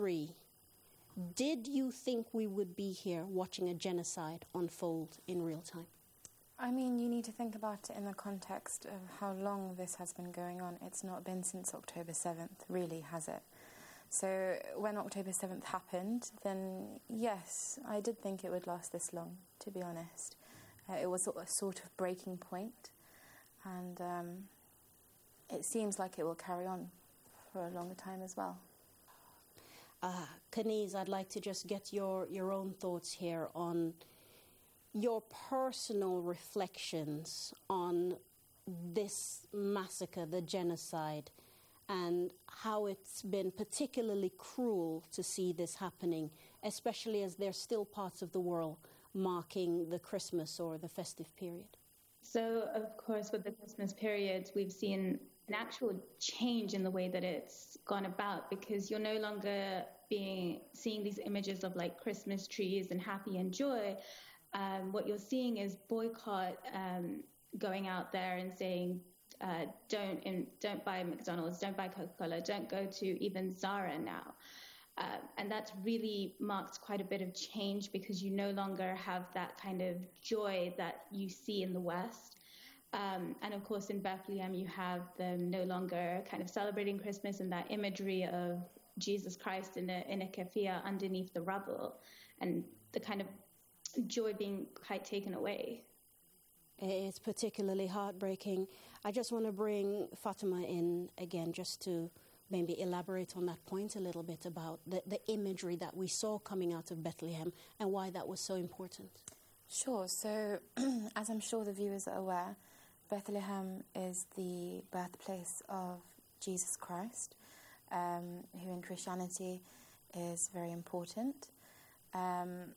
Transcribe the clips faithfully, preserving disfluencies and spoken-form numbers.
Did you think we would be here watching a genocide unfold in real time? I mean, you need to think about it in the context of how long this has been going on. It's not been since October seventh, really, has it? So when October seventh happened, then yes, I did think it would last this long, to be honest. Uh, it was a sort of breaking point, and um, it seems like it will carry on for a longer time as well. Uh, Kaniz, I'd like to just get your, your own thoughts here on your personal reflections on this massacre, the genocide, and how it's been particularly cruel to see this happening, especially as there's still parts of the world marking the Christmas or the festive period. So, of course, with the Christmas period, we've seen an actual change in the way that it's gone about, because you're no longer being seeing these images of like Christmas trees and happy and joy. Um, what you're seeing is boycott um, going out there and saying, uh, don't in, don't buy McDonald's, don't buy Coca-Cola, don't go to even Zara now. Uh, and that's really marked quite a bit of change, because you no longer have that kind of joy that you see in the West. Um, and of course, in Bethlehem, you have them no longer kind of celebrating Christmas and that imagery of Jesus Christ in a, in a keffiyeh underneath the rubble, and the kind of joy being quite taken away. It's particularly heartbreaking. I just want to bring Fatima in again, just to maybe elaborate on that point a little bit about the, the imagery that we saw coming out of Bethlehem and why that was so important. Sure. So, as I'm sure the viewers are aware, Bethlehem is the birthplace of Jesus Christ, um, who in Christianity is very important. Um,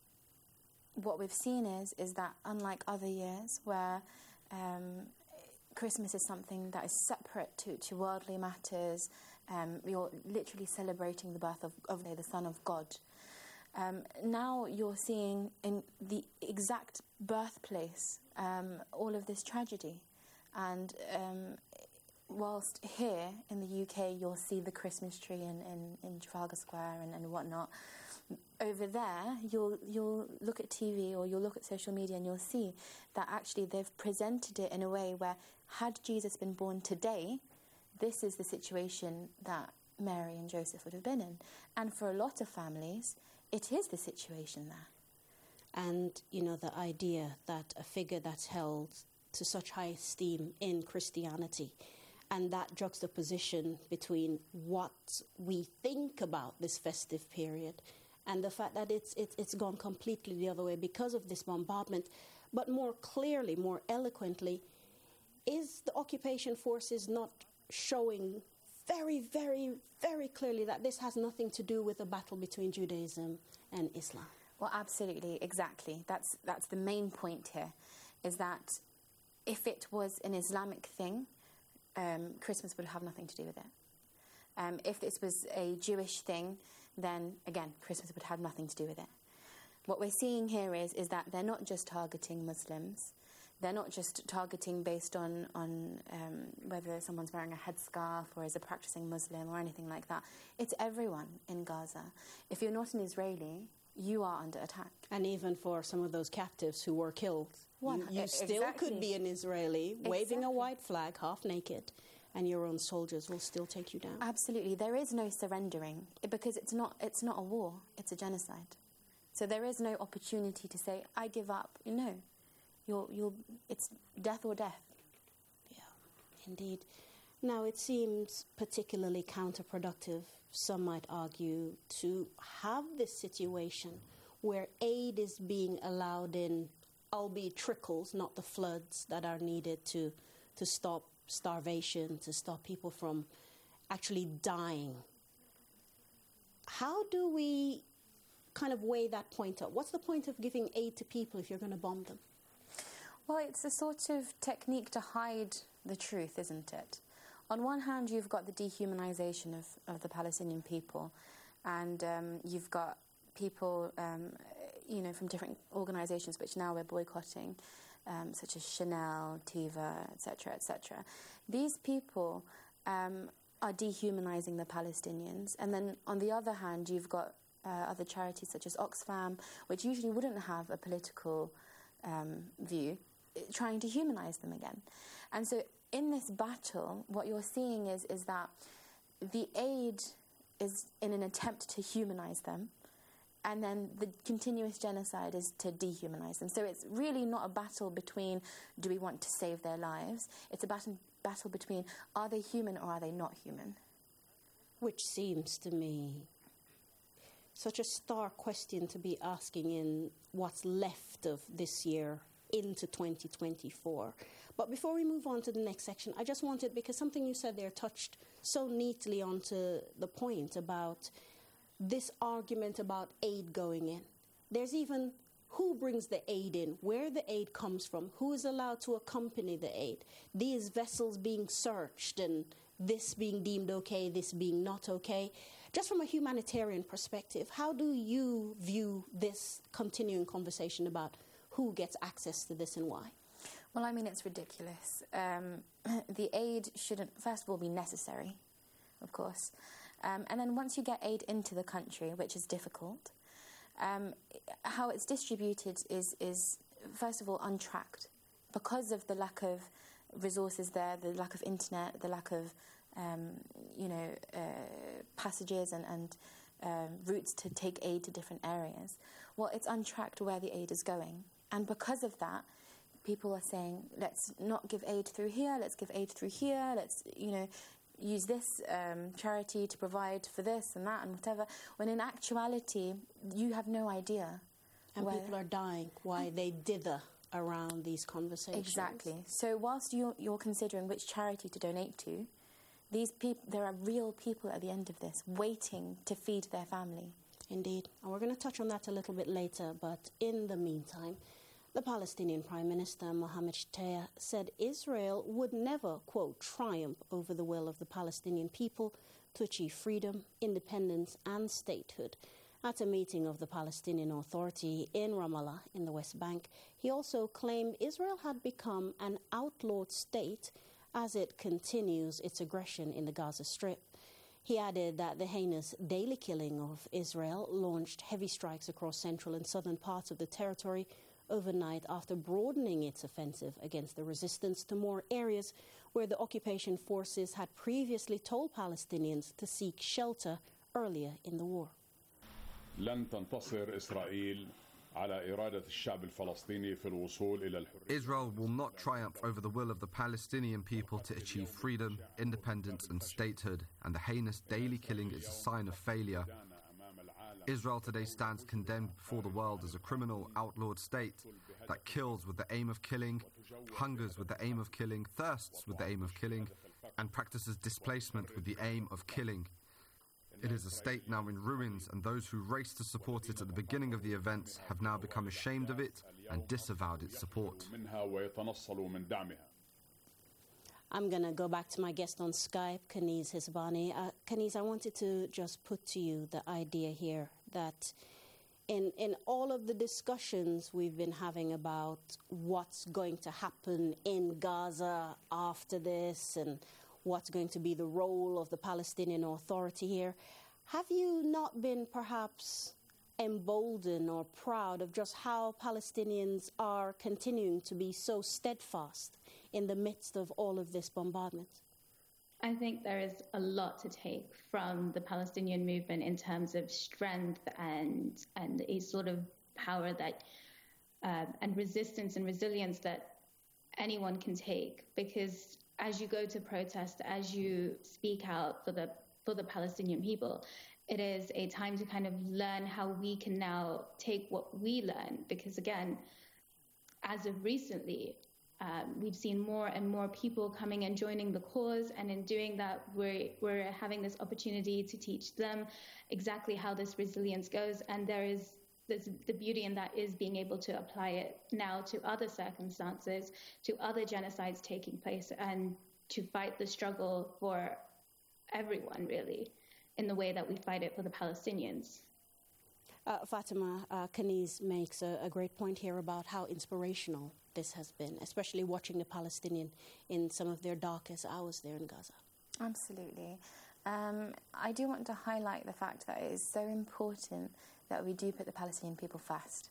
what we've seen is is that unlike other years where um, Christmas is something that is separate to, to worldly matters, um, you're literally celebrating the birth of, of the Son of God. Um, now you're seeing in the exact birthplace um, all of this tragedy. And um, whilst here in the U K you'll see the Christmas tree in, in, in Trafalgar Square and, and whatnot, over there you'll you'll look at T V or you'll look at social media and you'll see that actually they've presented it in a way where, had Jesus been born today, this is the situation that Mary and Joseph would have been in. And for a lot of families, it is the situation there. And, you know, the idea that a figure that's held to such high esteem in Christianity, and that juxtaposition between what we think about this festive period and the fact that it's, it's, it's gone completely the other way because of this bombardment, but more clearly, more eloquently, is the occupation forces not showing very, very, very clearly that this has nothing to do with a battle between Judaism and Islam? Well, absolutely, exactly. That's that's the main point here, is that if it was an Islamic thing, um, Christmas would have nothing to do with it. Um, if this was a Jewish thing, then, again, Christmas would have nothing to do with it. What we're seeing here is, is that they're not just targeting Muslims. They're not just targeting based on, on um, whether someone's wearing a headscarf or is a practicing Muslim or anything like that. It's everyone in Gaza. If you're not an Israeli, you are under attack. And even for some of those captives who were killed, you, you still exactly. could be an Israeli waving exactly. a white flag, half naked, and your own soldiers will still take you down. Absolutely. There is no surrendering, because it's not it's not a war, it's a genocide. So there is no opportunity to say, I give up. You know, you're, you're, it's death or death. Yeah, indeed. Now, it seems particularly counterproductive, some might argue, to have this situation where aid is being allowed in, albeit trickles, not the floods that are needed to, to stop starvation, to stop people from actually dying. How do we kind of weigh that point up? What's the point of giving aid to people if you're going to bomb them? Well, it's a sort of technique to hide the truth, isn't it? On one hand, you've got the dehumanization of, of the Palestinian people, and um, you've got people, um, you know, from different organizations which now we're boycotting, um, such as Chanel, Teva, et cetera, et cetera. These people um, are dehumanizing the Palestinians. And then on the other hand, you've got uh, other charities such as Oxfam, which usually wouldn't have a political um, view, trying to humanize them again. And so in this battle, what you're seeing is, is that the aid is in an attempt to humanize them, and then the continuous genocide is to dehumanize them. So it's really not a battle between, do we want to save their lives? It's a battle, battle between, are they human or are they not human? Which seems to me such a stark question to be asking in what's left of this year into twenty twenty-four. But before we move on to the next section, I just wanted, because something you said there touched so neatly onto the point about this argument about aid going in. There's even who brings the aid in, where the aid comes from, who is allowed to accompany the aid, these vessels being searched and this being deemed okay, this being not okay. Just from a humanitarian perspective, how do you view this continuing conversation about who gets access to this and why? Well, I mean, it's ridiculous. Um, the aid shouldn't, first of all, be necessary, of course. Um, and then once you get aid into the country, which is difficult, um, how it's distributed is, is, first of all, untracked. Because of the lack of resources there, the lack of internet, the lack of, um, you know, uh, passages and, and um, routes to take aid to different areas, well, it's untracked where the aid is going. And because of that, people are saying, let's not give aid through here, let's give aid through here, let's, you know, use this um, charity to provide for this and that and whatever, when in actuality, you have no idea. And where people are dying while they dither around these conversations. Exactly. So whilst you're, you're considering which charity to donate to, these people, there are real people at the end of this waiting to feed their family. Indeed. And we're going to touch on that a little bit later, but in the meantime, the Palestinian Prime Minister, Mohammed Shtayyeh, said Israel would never, quote, triumph over the will of the Palestinian people to achieve freedom, independence and statehood. At a meeting of the Palestinian Authority in Ramallah in the West Bank, he also claimed Israel had become an outlawed state as it continues its aggression in the Gaza Strip. He added that the heinous daily killing of Israel launched heavy strikes across central and southern parts of the territory overnight after broadening its offensive against the resistance to more areas where the occupation forces had previously told Palestinians to seek shelter earlier in the war. لن تنتصر إسرائيل على إرادة الشعب الفلسطيني في الوصول إلى الحرية. Israel will not triumph over the will of the Palestinian people to achieve freedom, independence and statehood, and the heinous daily killing is a sign of failure. Israel today stands condemned before the world as a criminal, outlawed state that kills with the aim of killing, hungers with the aim of killing, thirsts with the aim of killing, and practices displacement with the aim of killing. It is a state now in ruins, and those who raced to support it at the beginning of the events have now become ashamed of it and disavowed its support. I'm going to go back to my guest on Skype, Kaniz Hisbani. Uh, Kaniz, I wanted to just put to you the idea here that in, in all of the discussions we've been having about what's going to happen in Gaza after this and what's going to be the role of the Palestinian Authority here, have you not been perhaps emboldened or proud of just how Palestinians are continuing to be so steadfast in the midst of all of this bombardment? I think there is a lot to take from the Palestinian movement in terms of strength and and a sort of power that uh, and resistance and resilience that anyone can take, because as you go to protest, as you speak out for the for the Palestinian people, it is a time to kind of learn how we can now take what we learn, because again, as of recently, um, we've seen more and more people coming and joining the cause, and in doing that, we're, we're having this opportunity to teach them exactly how this resilience goes, and there is this, the beauty in that is being able to apply it now to other circumstances, to other genocides taking place, and to fight the struggle for everyone, really, in the way that we fight it for the Palestinians. Uh, Fatima, uh, Kaniz makes a, a great point here about how inspirational this has been, especially watching the Palestinian in some of their darkest hours there in Gaza. Absolutely. Um, I do want to highlight the fact that it is so important that we do put the Palestinian people first.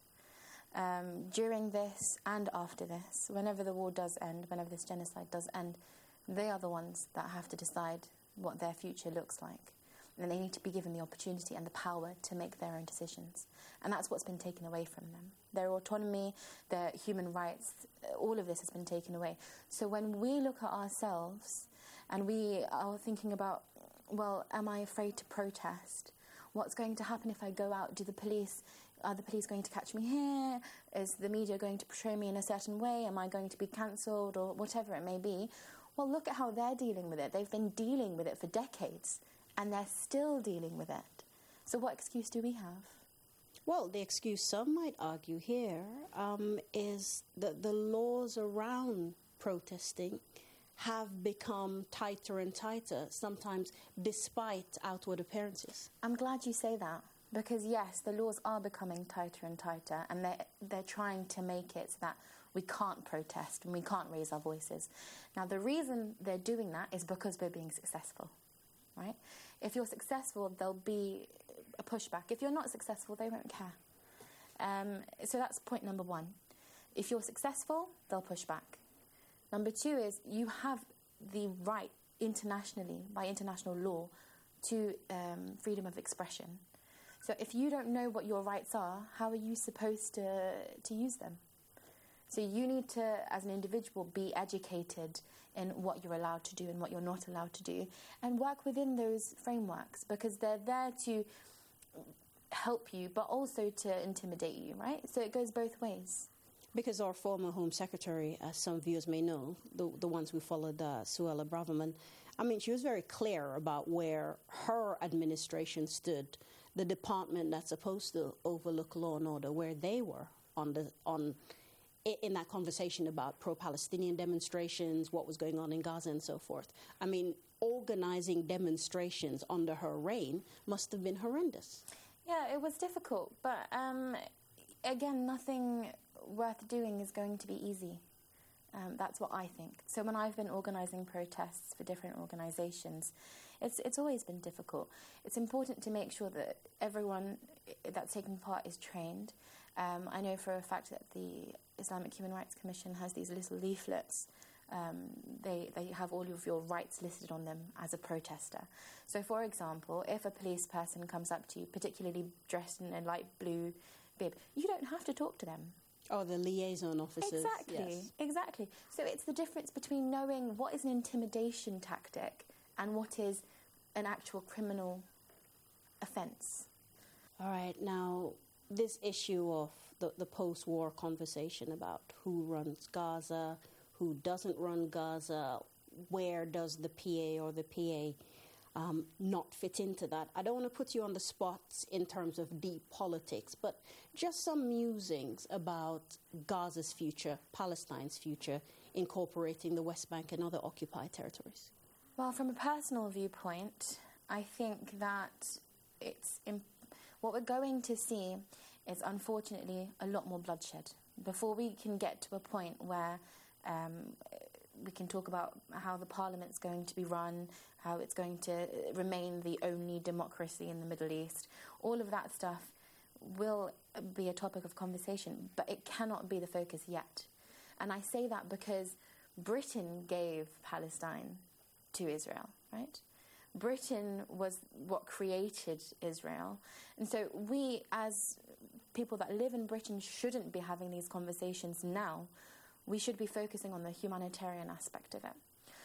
Um, during this and after this, whenever the war does end, whenever this genocide does end, they are the ones that have to decide what their future looks like. And they need to be given the opportunity and the power to make their own decisions. And that's what's been taken away from them. Their autonomy, their human rights, all of this has been taken away. So when we look at ourselves and we are thinking about, well, am I afraid to protest? What's going to happen if I go out? Do the police, are the police going to catch me here? Is the media going to portray me in a certain way? Am I going to be cancelled or whatever it may be? Well, look at how they're dealing with it. They've been dealing with it for decades, and they're still dealing with it. So what excuse do we have? Well, the excuse some might argue here um, is that the laws around protesting have become tighter and tighter, sometimes despite outward appearances. I'm glad you say that, because yes, the laws are becoming tighter and tighter, and they're, they're trying to make it so that we can't protest and we can't raise our voices. Now, the reason they're doing that is because we're being successful, right? If you're successful, there'll be a pushback. If you're not successful, they won't care. Um, so that's point number one. If you're successful, they'll push back. Number two is you have the right internationally, by international law, to um, freedom of expression. So if you don't know what your rights are, how are you supposed to, to use them? So you need to, as an individual, be educated in what you're allowed to do and what you're not allowed to do, and work within those frameworks, because they're there to help you, but also to intimidate you, right? So it goes both ways. Because our former Home Secretary, as some viewers may know, the, the ones who followed uh, Suella Braverman, I mean, she was very clear about where her administration stood, the department that's supposed to overlook law and order, where they were on the on in that conversation about pro-Palestinian demonstrations, what was going on in Gaza and so forth. I mean, organizing demonstrations under her reign must have been horrendous. Yeah, it was difficult, but um, again, nothing worth doing is going to be easy. Um, that's what I think. So when I've been organising protests for different organisations, it's it's always been difficult. It's important to make sure that everyone that's taking part is trained. Um, I know for a fact that the Islamic Human Rights Commission has these little leaflets. Um, they, they have all of your rights listed on them as a protester. So, for example, if a police person comes up to you, particularly dressed in a light blue bib, you don't have to talk to them. Oh, the liaison officers. Exactly, yes. exactly. So it's the difference between knowing what is an intimidation tactic and what is an actual criminal offence. All right, now, this issue of the, the post-war conversation about who runs Gaza, who doesn't run Gaza, where does the P A or the P A um, not fit into that? I don't want to put you on the spot in terms of deep politics, but just some musings about Gaza's future, Palestine's future, incorporating the West Bank and other occupied territories. Well, from a personal viewpoint, I think that it's imp- what we're going to see is, unfortunately, a lot more bloodshed. Before we can get to a point where um, we can talk about how the parliament's going to be run, how it's going to remain the only democracy in the Middle East, all of that stuff will be a topic of conversation, but it cannot be the focus yet. And I say that because Britain gave Palestine to Israel, right? Britain was what created Israel. And so we, as people that live in Britain, shouldn't be having these conversations now. We should be focusing on the humanitarian aspect of it.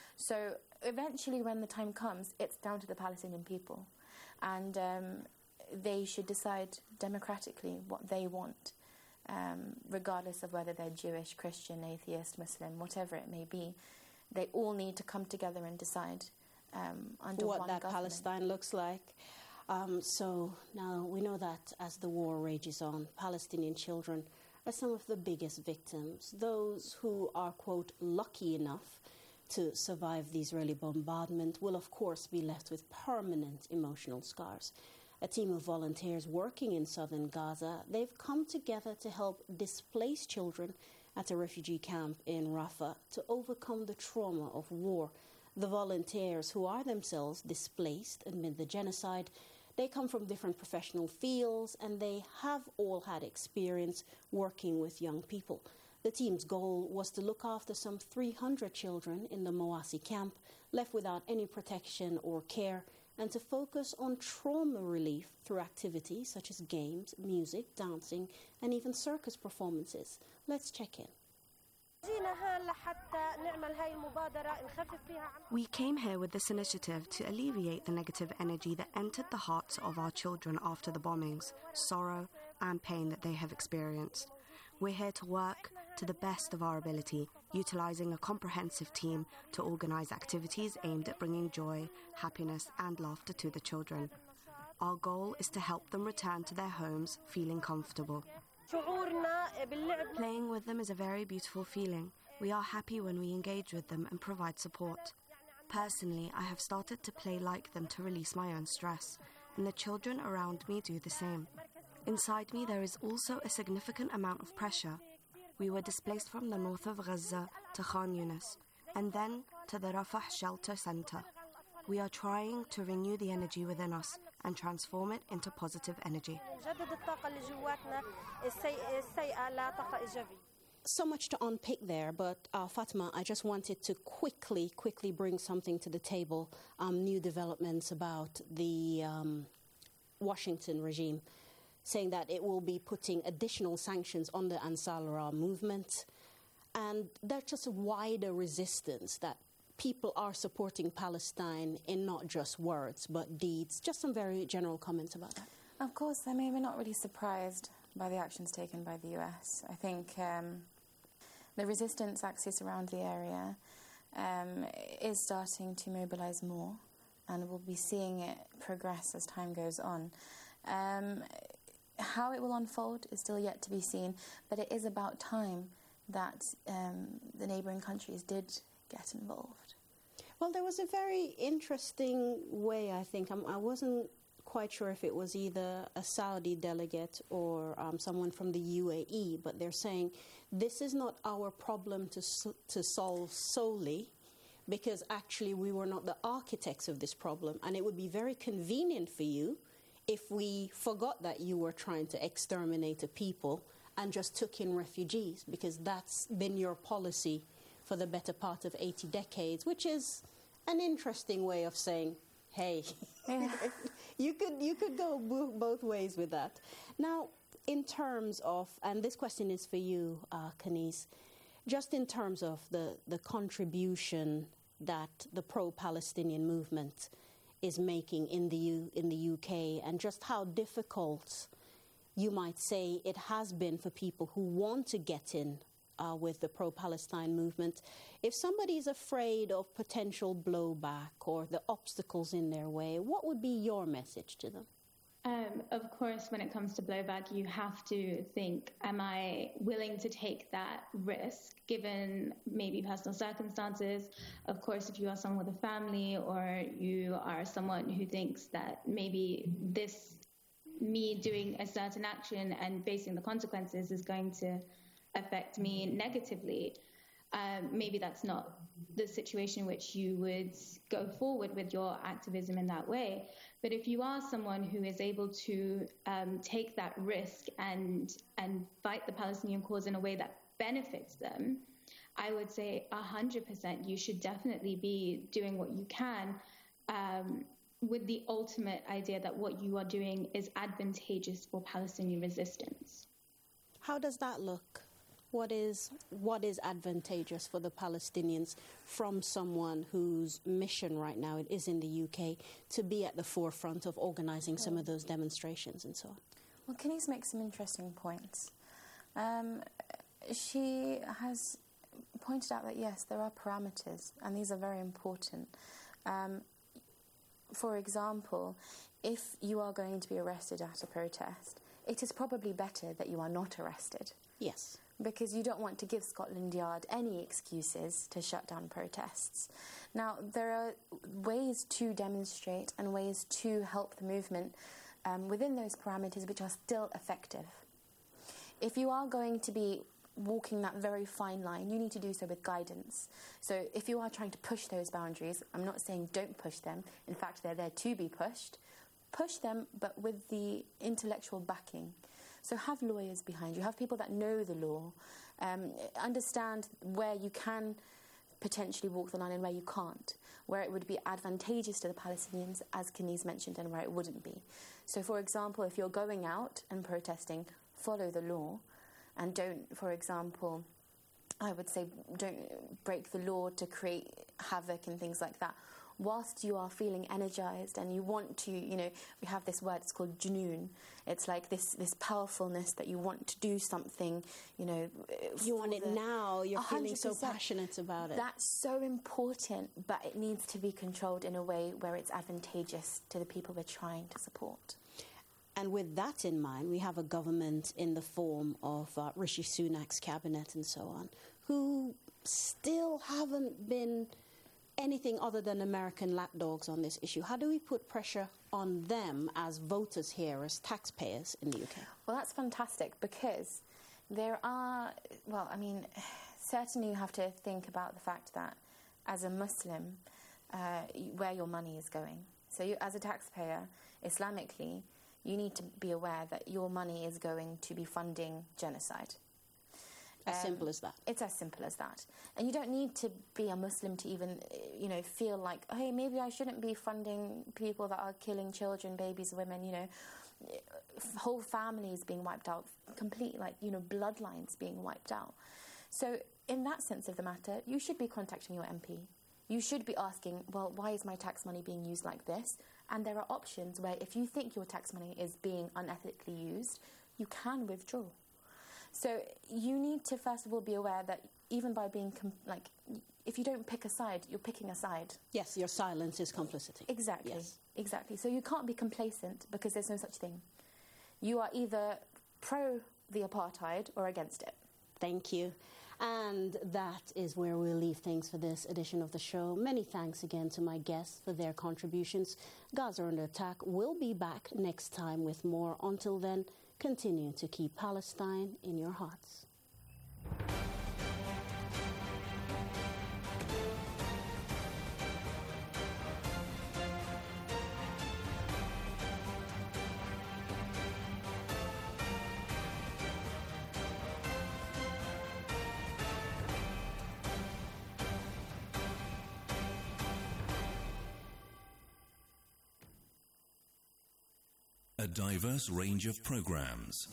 So eventually, when the time comes, it's down to the Palestinian people. And um, they should decide democratically what they want, um, regardless of whether they're Jewish, Christian, atheist, Muslim, whatever it may be. They all need to come together and decide um, under what one that government. Palestine looks like. Um, so now we know that as the war rages on, Palestinian children are some of the biggest victims, those who are, quote, lucky enough to survive the Israeli bombardment will, of course, be left with permanent emotional scars. A team of volunteers working in southern Gaza, they've come together to help displaced children at a refugee camp in Rafah to overcome the trauma of war the volunteers, who are themselves displaced amid the genocide, they come from different professional fields and they have all had experience working with young people. The team's goal was to look after some three hundred children in the Mawasi camp, left without any protection or care, and to focus on trauma relief through activities such as games, music, dancing, and even circus performances. Let's check in. We came here with this initiative to alleviate the negative energy that entered the hearts of our children after the bombings, sorrow and pain that they have experienced. We're here to work to the best of our ability, utilising a comprehensive team to organise activities aimed at bringing joy, happiness and laughter to the children. Our goal is to help them return to their homes feeling comfortable. Playing with them is a very beautiful feeling. We are happy when we engage with them and provide support. Personally, I have started to play like them to release my own stress, and the children around me do the same. Inside me, there is also a significant amount of pressure. We were displaced from the north of Gaza to Khan Yunis, and then to the Rafah shelter centre. We are trying to renew the energy within us and transform it into positive energy. So much to unpick there, but uh, Fatima, I just wanted to quickly, quickly bring something to the table, um, new developments about the um, Washington regime, saying that it will be putting additional sanctions on the Ansar al-Allah movement, and there's just a wider resistance that people are supporting Palestine in not just words but deeds. Just some very general comments about that. Of course, I mean, we're not really surprised by the actions taken by the U S. I think um, the resistance axis around the area um, is starting to mobilise more, and we'll be seeing it progress as time goes on. Um, how it will unfold is still yet to be seen, but it is about time that um, the neighbouring countries did get involved. Well, there was a very interesting way, I think. I'm, I wasn't quite sure if it was either a Saudi delegate or um, someone from the U A E, but they're saying this is not our problem to, to solve solely, because actually we were not the architects of this problem, and it would be very convenient for you if we forgot that you were trying to exterminate a people and just took in refugees, because that's been your policy for the better part of eighty decades, which is an interesting way of saying, hey, yeah. you could you could go bo- both ways with that. Now, in terms of, and this question is for you, uh, Kaniz, just in terms of the, the contribution that the pro-Palestinian movement is making in the U, in the U K, and just how difficult you might say it has been for people who want to get in Uh, with the pro-Palestine movement. If somebody's afraid of potential blowback or the obstacles in their way, what would be your message to them? Um, of course, when it comes to blowback, you have to think, am I willing to take that risk given maybe personal circumstances? Of course, if you are someone with a family, or you are someone who thinks that maybe this, me doing a certain action and facing the consequences is going to affect me negatively, um, maybe that's not the situation in which you would go forward with your activism in that way. But if you are someone who is able to um, take that risk and and fight the Palestinian cause in a way that benefits them, I would say one hundred percent you should definitely be doing what you can, um, with the ultimate idea that what you are doing is advantageous for Palestinian resistance. How does that look? What is what is advantageous for the Palestinians from someone whose mission right now it is in the U K to be at the forefront of organising some of those demonstrations and so on? Well, Kaniz makes some interesting points. Um, she has pointed out that, yes, there are parameters, and these are very important. Um, for example, if you are going to be arrested at a protest, it is probably better that you are not arrested. Yes. Because you don't want to give Scotland Yard any excuses to shut down protests. Now, there are ways to demonstrate and ways to help the movement um, within those parameters which are still effective. If you are going to be walking that very fine line, you need to do so with guidance. So if you are trying to push those boundaries, I'm not saying don't push them. In fact, they're there to be pushed. Push them, but with the intellectual backing. So have lawyers behind you. Have people that know the law. Um, understand where you can potentially walk the line and where you can't. Where it would be advantageous to the Palestinians, as Kaniz mentioned, and where it wouldn't be. So, for example, if you're going out and protesting, follow the law. And don't, for example, I would say don't break the law to create havoc and things like that. Whilst you are feeling energized and you want to, you know, we have this word, it's called junoon. It's like this, this powerfulness that you want to do something, you know. You want it the, now, you're one hundred percent. feeling so passionate about it. That's so important, but it needs to be controlled in a way where it's advantageous to the people we're trying to support. And with that in mind, we have a government in the form of uh, Rishi Sunak's cabinet and so on, who still haven't been anything other than American lapdogs on this issue. How do we put pressure on them as voters here, as taxpayers in the U K? Well, that's fantastic because there are, well, I mean, certainly you have to think about the fact that as a Muslim, uh, where your money is going. So you, as a taxpayer, Islamically, you need to be aware that your money is going to be funding genocide. As um, simple as that. It's as simple as that. And you don't need to be a Muslim to even, you know, feel like, hey, maybe I shouldn't be funding people that are killing children, babies, women, you know. Whole families being wiped out, complete, like, you know, bloodlines being wiped out. So in that sense of the matter, you should be contacting your M P. You should be asking, well, why is my tax money being used like this? And there are options where if you think your tax money is being unethically used, you can withdraw. So you need to, first of all, be aware that even by being, com- like, if you don't pick a side, you're picking a side. Yes, your silence is complicity. Exactly, yes. exactly. So you can't be complacent because there's no such thing. You are either pro the apartheid or against it. Thank you. And that is where we'll leave things for this edition of the show. Many thanks again to my guests for their contributions. Gaza Under Attack will be back next time with more. Until then, continue to keep Palestine in your hearts. A diverse range of programs.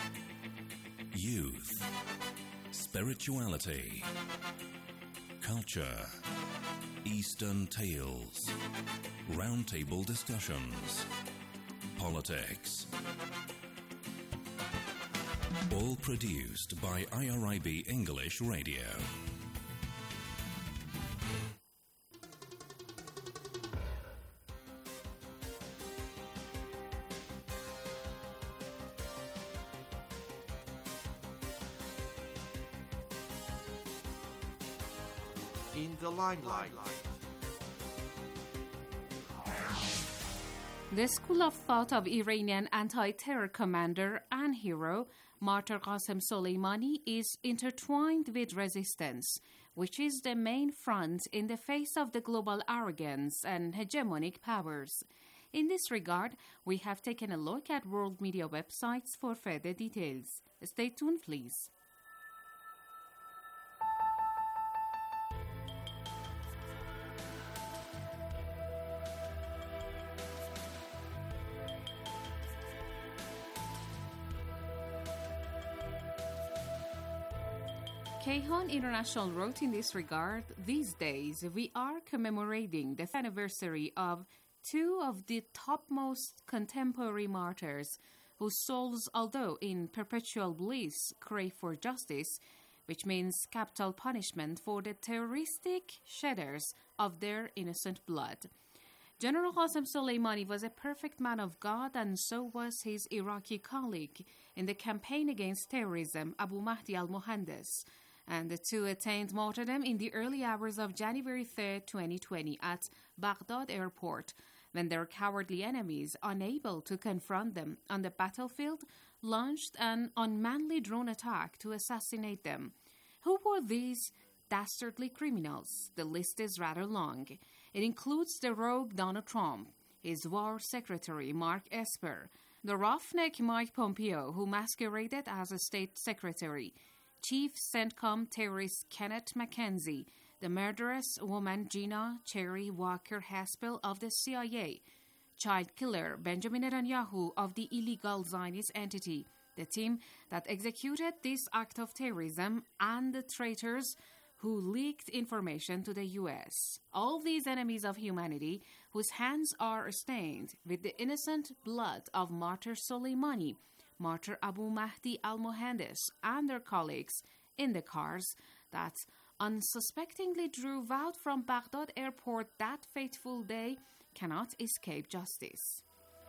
Youth, spirituality, culture, Eastern tales, roundtable discussions, politics. All produced by I R I B English Radio. In the limelight. The school of thought of Iranian anti-terror commander and hero Martyr Qasem Soleimani is intertwined with resistance, which is the main front in the face of the global arrogance and hegemonic powers. In this regard, we have taken a look at world media websites for further details. Stay tuned, please. Kayhan International wrote in this regard, these days we are commemorating the anniversary of two of the topmost contemporary martyrs whose souls, although in perpetual bliss, crave for justice, which means capital punishment for the terroristic shedders of their innocent blood. General Qasem Soleimani was a perfect man of God, and so was his Iraqi colleague in the campaign against terrorism, Abu Mahdi al-Mohandes. And the two attained martyrdom in the early hours of January third, twenty twenty at Baghdad Airport, when their cowardly enemies, unable to confront them on the battlefield, launched an unmanly drone attack to assassinate them. Who were these dastardly criminals? The list is rather long. It includes the rogue Donald Trump, his war secretary Mark Esper, the roughneck Mike Pompeo, who masqueraded as a state secretary, Chief CENTCOM terrorist Kenneth McKenzie, the murderous woman Gina Cherry Walker Haspel of the C I A, child killer Benjamin Netanyahu of the illegal Zionist entity, the team that executed this act of terrorism, and the traitors who leaked information to the U S. All these enemies of humanity whose hands are stained with the innocent blood of martyr Soleimani, martyr Abu Mahdi al-Mohandes, and their colleagues in the cars that unsuspectingly drove out from Baghdad airport that fateful day cannot escape justice.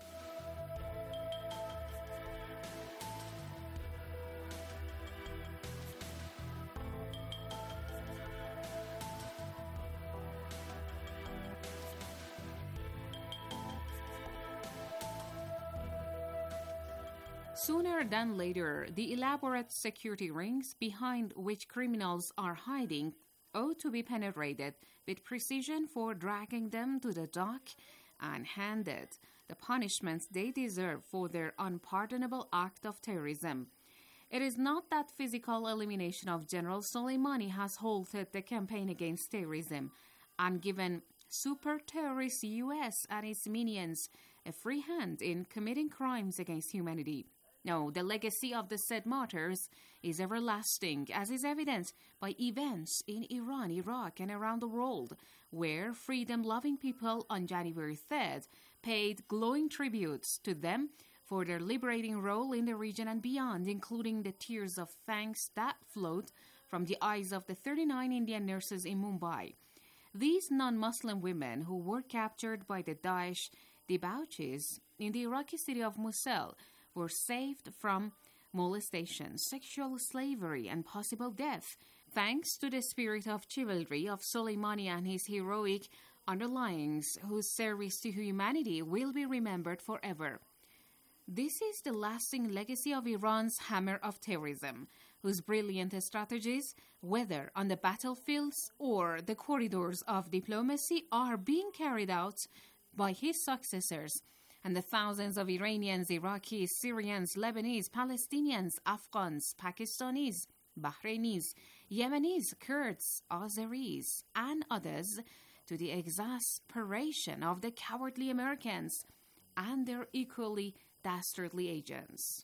Sooner than later, the elaborate security rings behind which criminals are hiding ought to be penetrated with precision for dragging them to the dock and handed the punishments they deserve for their unpardonable act of terrorism. It is not that physical elimination of General Soleimani has halted the campaign against terrorism and given super-terrorist U S and its minions a free hand in committing crimes against humanity. No, the legacy of the said martyrs is everlasting, as is evident by events in Iran, Iraq, and around the world, where freedom-loving people on January third paid glowing tributes to them for their liberating role in the region and beyond, including the tears of thanks that flowed from the eyes of the thirty-nine Indian nurses in Mumbai. These non-Muslim women who were captured by the Daesh debauchees in the Iraqi city of Mosul were saved from molestation, sexual slavery, and possible death, thanks to the spirit of chivalry of Soleimani and his heroic underlyings, whose service to humanity will be remembered forever. This is the lasting legacy of Iran's hammer of terrorism, whose brilliant strategies, whether on the battlefields or the corridors of diplomacy, are being carried out by his successors, and the thousands of Iranians, Iraqis, Syrians, Lebanese, Palestinians, Afghans, Pakistanis, Bahrainis, Yemenis, Kurds, Azeris, and others, to the exasperation of the cowardly Americans and their equally dastardly agents.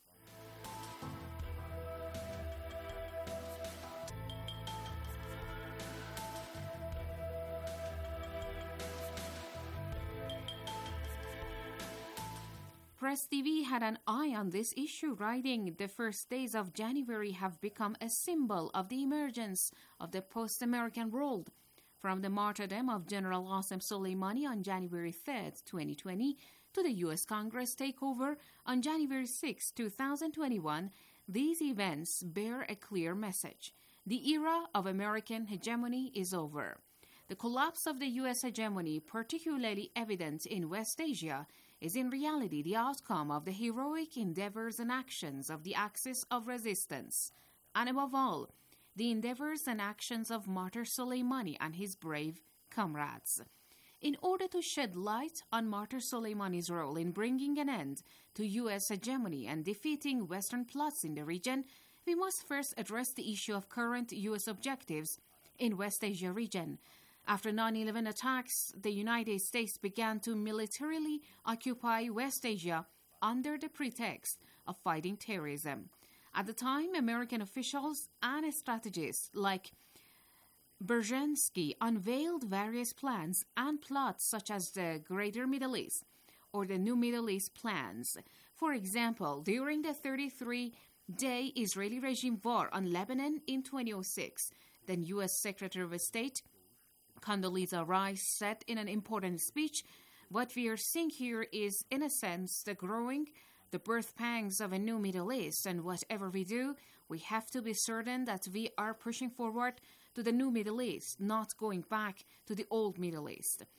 Press T V had an eye on this issue, writing, "The first days of January have become a symbol of the emergence of the post-American world. From the martyrdom of General Qasem Soleimani on January third, twenty twenty, to the U S Congress takeover on January sixth, twenty twenty-one, these events bear a clear message. The era of American hegemony is over. The collapse of the U S hegemony, particularly evident in West Asia, is in reality the outcome of the heroic endeavors and actions of the Axis of Resistance, and above all, the endeavors and actions of martyr Soleimani and his brave comrades. In order to shed light on martyr Soleimani's role in bringing an end to U S hegemony and defeating Western plots in the region, we must first address the issue of current U S objectives in West Asia region. After nine eleven attacks, the United States began to militarily occupy West Asia under the pretext of fighting terrorism. At the time, American officials and strategists like Brzezinski unveiled various plans and plots such as the Greater Middle East or the New Middle East plans. For example, during the thirty-three day Israeli regime war on Lebanon in twenty oh six, then U S Secretary of State Condoleezza Rice said in an important speech, "What we are seeing here is, in a sense, the growing, the birth pangs of a new Middle East, and whatever we do, we have to be certain that we are pushing forward to the new Middle East, not going back to the old Middle East."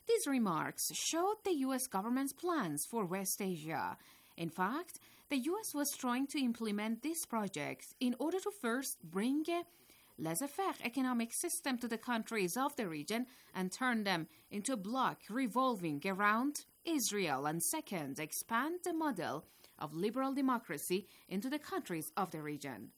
These remarks showed the U S government's plans for West Asia. In fact, the U S was trying to implement this project in order to first bring a laissez-faire economic system to the countries of the region and turn them into a bloc revolving around Israel, and second, expand the model of liberal democracy into the countries of the region.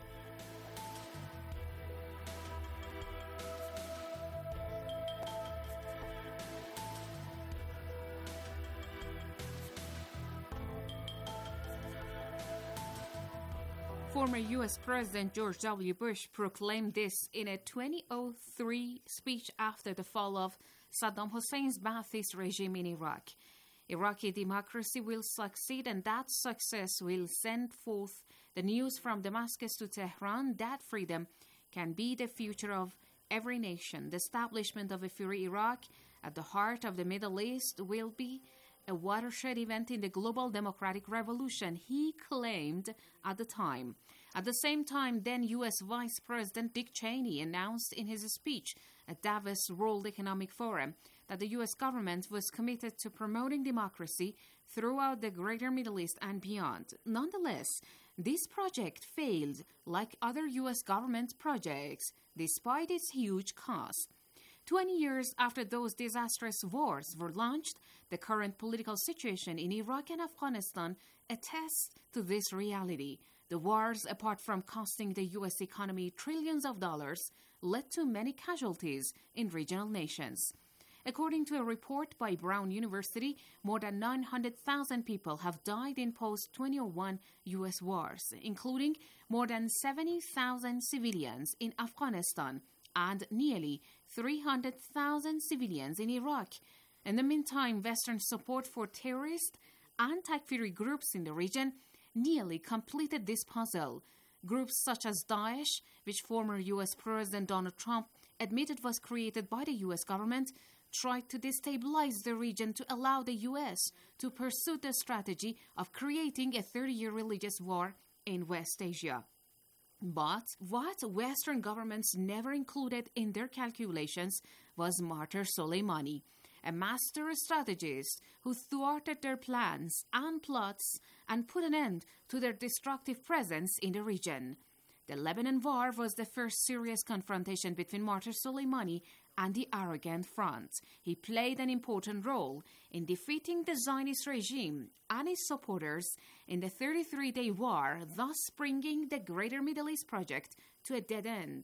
Former U S President George W. Bush proclaimed this in a two thousand three speech after the fall of Saddam Hussein's Ba'athist regime in Iraq. Iraqi democracy will succeed, and that success will send forth the news from Damascus to Tehran that freedom can be the future of every nation. The establishment of a free Iraq at the heart of the Middle East will be a watershed event in the global democratic revolution, he claimed at the time. At the same time, then U S Vice President Dick Cheney announced in his speech at Davos World Economic Forum that the U S government was committed to promoting democracy throughout the greater Middle East and beyond. Nonetheless, this project failed like other U S government projects, despite its huge cost. Twenty years after those disastrous wars were launched, the current political situation in Iraq and Afghanistan attests to this reality. The wars, apart from costing the U S economy trillions of dollars, led to many casualties in regional nations. According to a report by Brown University, more than nine hundred thousand people have died in post twenty oh one U S wars, including more than seventy thousand civilians in Afghanistan and nearly three hundred thousand civilians in Iraq. In the meantime, Western support for terrorist and Takfiri groups in the region nearly completed this puzzle. Groups such as Daesh, which former U S President Donald Trump admitted was created by the U S government, tried to destabilize the region to allow the U S to pursue the strategy of creating a thirty-year religious war in West Asia. But what Western governments never included in their calculations was Martyr Soleimani, a master strategist who thwarted their plans and plots and put an end to their destructive presence in the region. The Lebanon War was the first serious confrontation between Martyr Soleimani and the Arrogant Front. He played an important role in defeating the Zionist regime and its supporters in the thirty-three day war, thus bringing the Greater Middle East project to a dead end.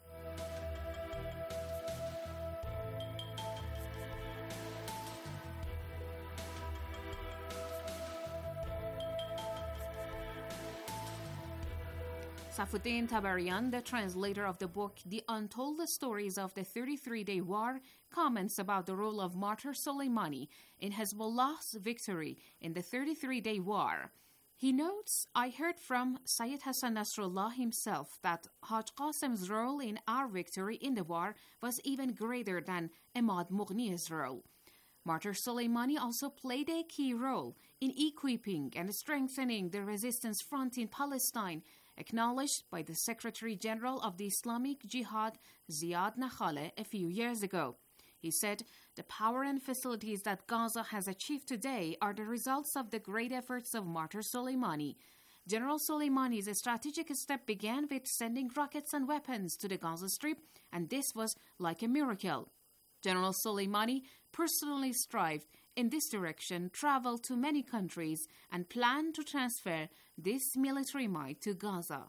Saifuddin Tabarian, the translator of the book The Untold Stories of the thirty-three day War, comments about the role of Martyr Soleimani in Hezbollah's victory in the thirty-three day War. He notes, I heard from Sayyid Hassan Nasrallah himself that Haj Qasem's role in our victory in the war was even greater than Ahmad Mughni's role. Martyr Soleimani also played a key role in equipping and strengthening the resistance front in Palestine, acknowledged by the Secretary General of the Islamic Jihad, Ziad Nakhaleh, a few years ago. He said, the power and facilities that Gaza has achieved today are the results of the great efforts of Martyr Soleimani. General Soleimani's strategic step began with sending rockets and weapons to the Gaza Strip, and this was like a miracle. General Soleimani personally strived in this direction, traveled to many countries, and planned to transfer this military might to Gaza.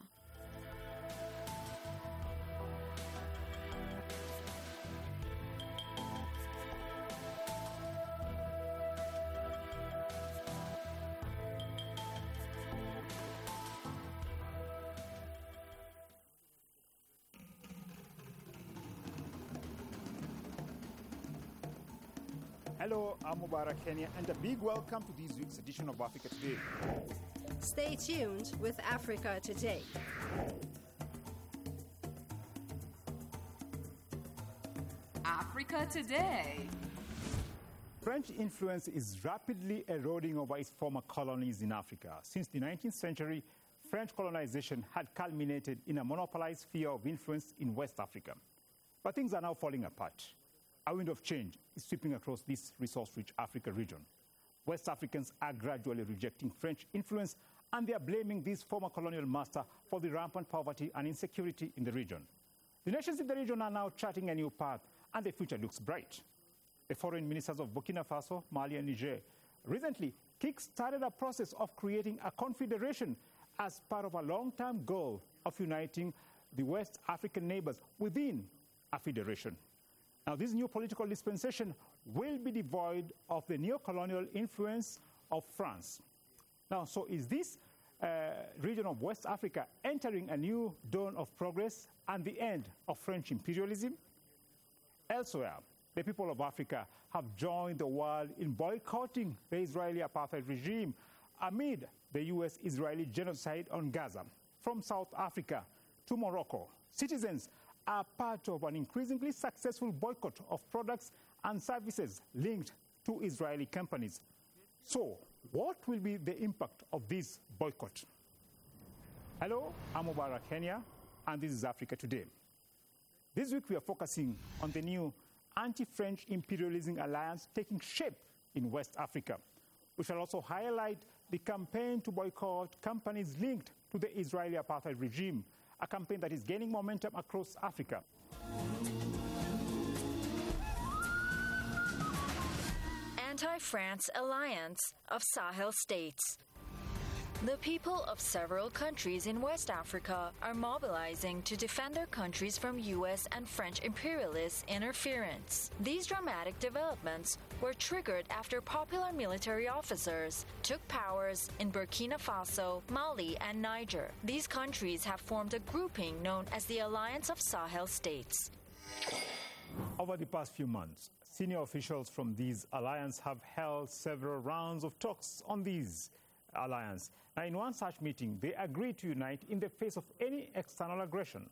Hello, I'm Mubarak Kenya, and a big welcome to this week's edition of Africa Today. Stay tuned with Africa Today. Africa Today. French influence is rapidly eroding over its former colonies in Africa. Since the nineteenth century, French colonization had culminated in a monopolized sphere of influence in West Africa. But things are now falling apart. A wind of change is sweeping across this resource-rich Africa region. West Africans are gradually rejecting French influence, and they are blaming this former colonial master for the rampant poverty and insecurity in the region. The nations in the region are now charting a new path, and the future looks bright. The foreign ministers of Burkina Faso, Mali, and Niger recently kick-started a process of creating a confederation as part of a long-term goal of uniting the West African neighbors within a federation. Now, this new political dispensation will be devoid of the neo-colonial influence of France. Now, so is this uh, region of West Africa entering a new dawn of progress and the end of French imperialism? Elsewhere, the people of Africa have joined the world in boycotting the Israeli apartheid regime amid the U S-Israeli genocide on Gaza. From South Africa to Morocco, citizens are part of an increasingly successful boycott of products and services linked to Israeli companies. So, what will be the impact of this boycott? Hello, I'm Mubarak Kenya, and this is Africa Today. This week we are focusing on the new anti-French imperialism alliance taking shape in West Africa. We shall also highlight the campaign to boycott companies linked to the Israeli apartheid regime, a campaign that is gaining momentum across Africa. Anti-France Alliance of Sahel States. The people of several countries in West Africa are mobilizing to defend their countries from U S and French imperialist interference. These dramatic developments were triggered after popular military officers took powers in Burkina Faso, Mali, and Niger. These countries have formed a grouping known as the Alliance of Sahel States. Over the past few months, senior officials from these alliances have held several rounds of talks on these alliance. Now, in one such meeting, they agreed to unite in the face of any external aggression.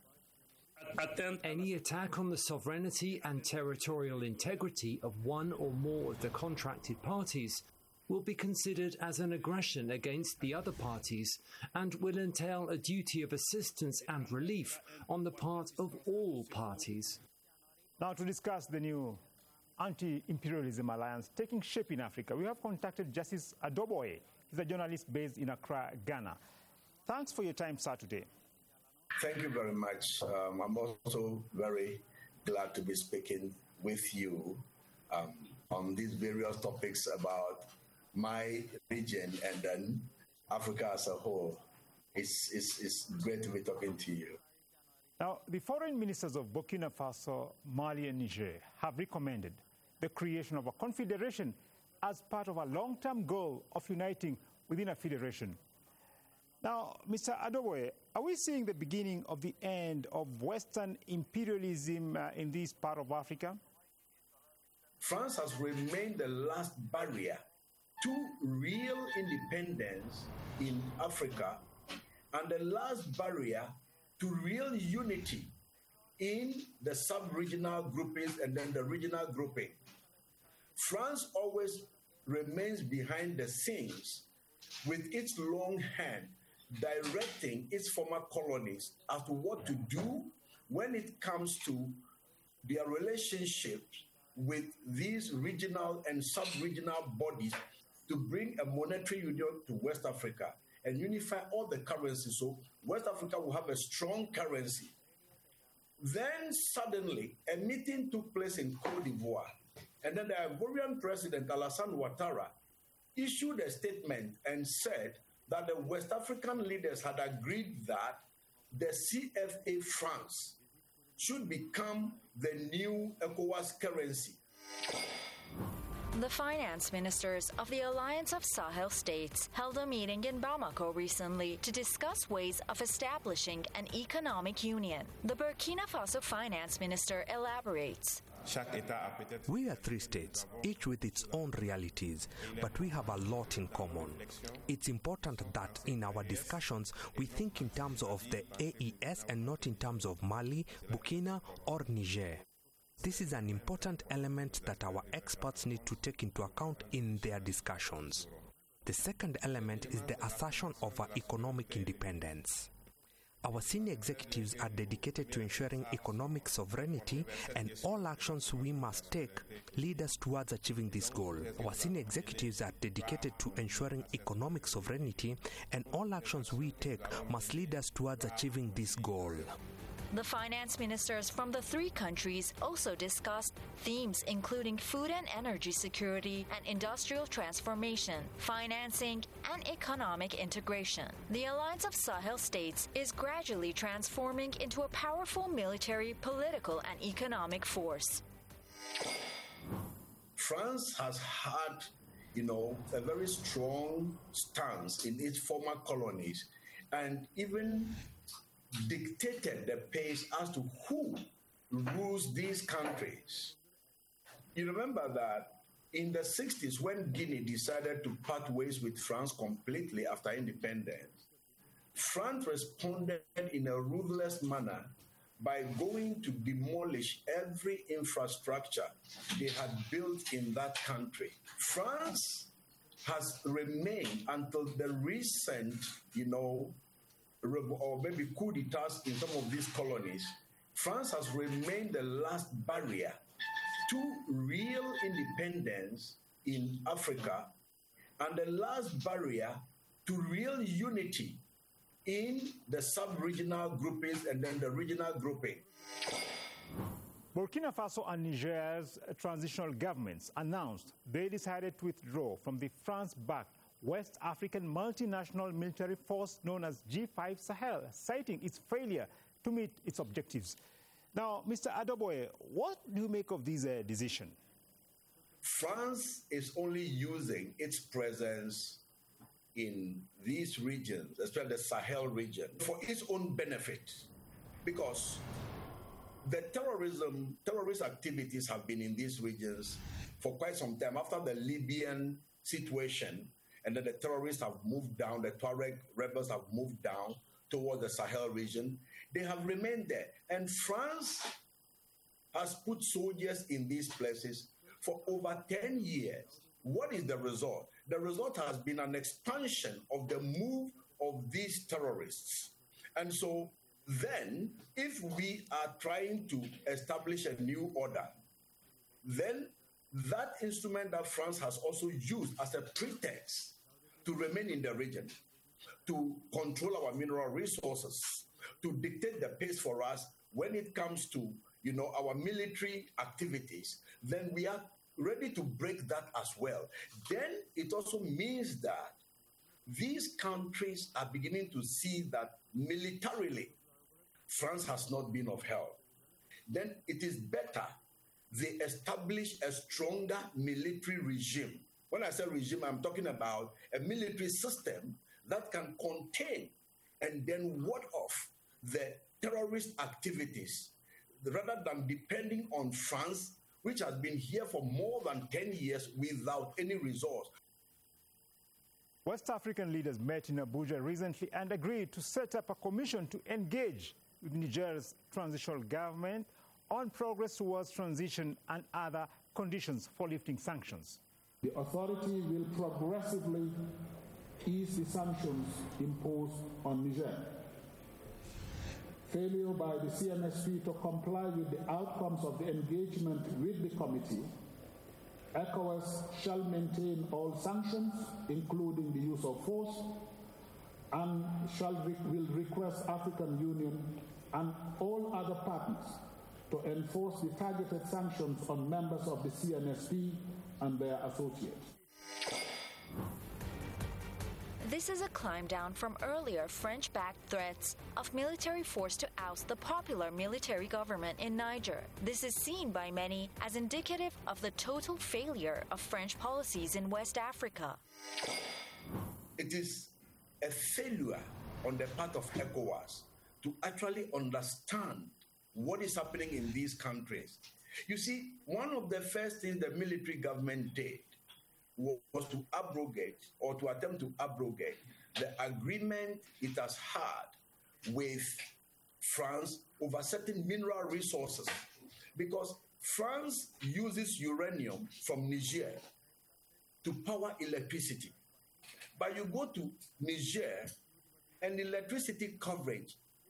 Any attack on the sovereignty and territorial integrity of one or more of the contracted parties will be considered as an aggression against the other parties and will entail a duty of assistance and relief on the part of all parties. Now, to discuss the new anti-imperialism alliance taking shape in Africa, we have contacted Justice Adoboye. He's a journalist based in Accra, Ghana. Thanks for your time, sir, today. Thank you very much. Um, I'm also very glad to be speaking with you um, on these various topics about my region and then Africa as a whole. It's, it's, it's great to be talking to you. Now, the foreign ministers of Burkina Faso, Mali, and Niger have recommended the creation of a confederation as part of a long-term goal of uniting within a federation. Now, Mister Adoboye, are we seeing the beginning of the end of Western imperialism uh, in this part of Africa? France has remained the last barrier to real independence in Africa and the last barrier to real unity in the sub-regional groupings and then the regional grouping. France always remains behind the scenes with its long hand directing its former colonies as to what to do when it comes to their relationships with these regional and sub-regional bodies to bring a monetary union to West Africa and unify all the currencies so West Africa will have a strong currency. Then suddenly a meeting took place in Cote d'Ivoire, and then the Ivorian president Alassane Ouattara issued a statement and said that the West African leaders had agreed that the C F A francs should become the new ECOWAS currency. The finance ministers of the Alliance of Sahel States held a meeting in Bamako recently to discuss ways of establishing an economic union. The Burkina Faso finance minister elaborates. We are three states, each with its own realities, but we have a lot in common. It's important that in our discussions we think in terms of the A E S and not in terms of Mali, Burkina, or Niger. This is an important element that our experts need to take into account in their discussions. The second element is the assertion of our economic independence. Our senior executives are dedicated to ensuring economic sovereignty, and all actions we must take lead us towards achieving this goal. Our senior executives are dedicated to ensuring economic sovereignty, and all actions we take must lead us towards achieving this goal. The finance ministers from the three countries also discussed themes including food and energy security and industrial transformation, financing, and economic integration. The Alliance of Sahel States is gradually transforming into a powerful military, political, and economic force. France has had, you know, a very strong stance in its former colonies, and even dictated the pace as to who rules these countries. You remember that in the sixties, when Guinea decided to part ways with France completely after independence, France responded in a ruthless manner by going to demolish every infrastructure they had built in that country. France has remained until the recent, you know, or maybe coup d'etats in some of these colonies. France has remained the last barrier to real independence in Africa and the last barrier to real unity in the sub-regional groupings and then the regional grouping. Burkina Faso and Niger's transitional governments announced they decided to withdraw from the France-backed West African multinational military force known as G five Sahel, citing its failure to meet its objectives. Now, Mister Adeboye, what do you make of this uh, decision? France is only using its presence in these regions, especially the Sahel region, for its own benefit, because the terrorism, terrorist activities have been in these regions for quite some time. After the Libyan situation, and then the terrorists have moved down, the Tuareg rebels have moved down towards the Sahel region. They have remained there. And France has put soldiers in these places for over ten years. What is the result? The result has been an expansion of the move of these terrorists. And so then, if we are trying to establish a new order, then that instrument that France has also used as a pretext to remain in the region, to control our mineral resources, to dictate the pace for us when it comes to, you know, our military activities, then we are ready to break that as well. Then it also means that these countries are beginning to see that militarily, France has not been of help. Then it is better they establish a stronger military regime. When I say regime, I'm talking about a military system that can contain and then ward off the terrorist activities, rather than depending on France, which has been here for more than ten years without any resource. West African leaders met in Abuja recently and agreed to set up a commission to engage with Niger's transitional government on progress towards transition and other conditions for lifting sanctions. The authority will progressively ease the sanctions imposed on Niger. Failure by the C N S P to comply with the outcomes of the engagement with the committee, ECOWAS shall maintain all sanctions, including the use of force, and shall re- will request African Union and all other partners to enforce the targeted sanctions on members of the C N S P and their associates. This is a climb down from earlier French-backed threats of military force to oust the popular military government in Niger. This is seen by many as indicative of the total failure of French policies in West Africa. It is a failure on the part of ECOWAS to actually understand what is happening in these countries. You see, one of the first things the military government did was to abrogate or to attempt to abrogate the agreement it has had with France over certain mineral resources, because France uses uranium from Niger to power electricity. But you go to Niger and electricity coverage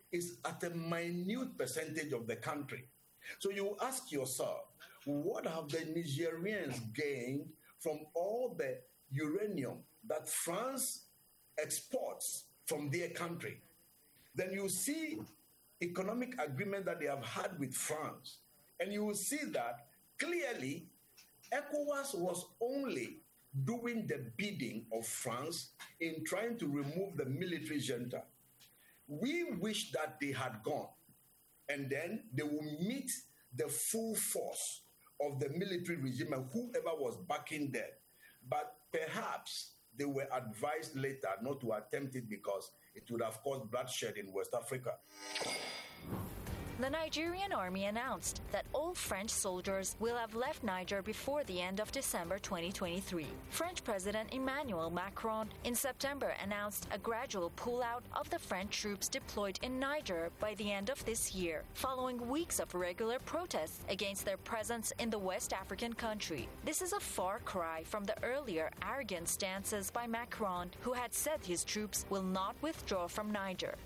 is at a minute percentage of the country. So you ask yourself, what have the Nigerians gained from all the uranium that France exports from their country? Then you see economic agreement that they have had with France, and you will see that clearly ECOWAS was only doing the bidding of France in trying to remove the military junta. We wish that they had gone, and then they will meet the full force of the military regime and whoever was backing them. But perhaps they were advised later not to attempt it because it would have caused bloodshed in West Africa. The Nigerian army announced that all French soldiers will have left Niger before the end of December twenty twenty-three. French President Emmanuel Macron in September announced a gradual pullout of the French troops deployed in Niger by the end of this year, following weeks of regular protests against their presence in the West African country. This is a far cry from the earlier arrogant stances by Macron, who had said his troops will not withdraw from Niger.